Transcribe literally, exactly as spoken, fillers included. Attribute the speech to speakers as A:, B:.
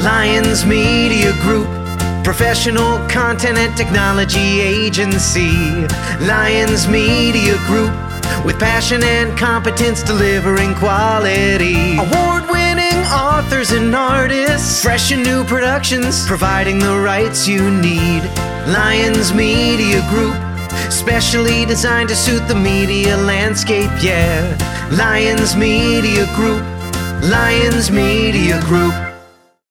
A: Lions Media Group, professional content and technology agency. Lions Media Group, with passion and competence delivering quality. Award-winning authors and artists, fresh and new productions, providing the rights you need. Lions Media Group, specially designed to suit the media landscape, yeah. Lions Media Group, Lions Media Group.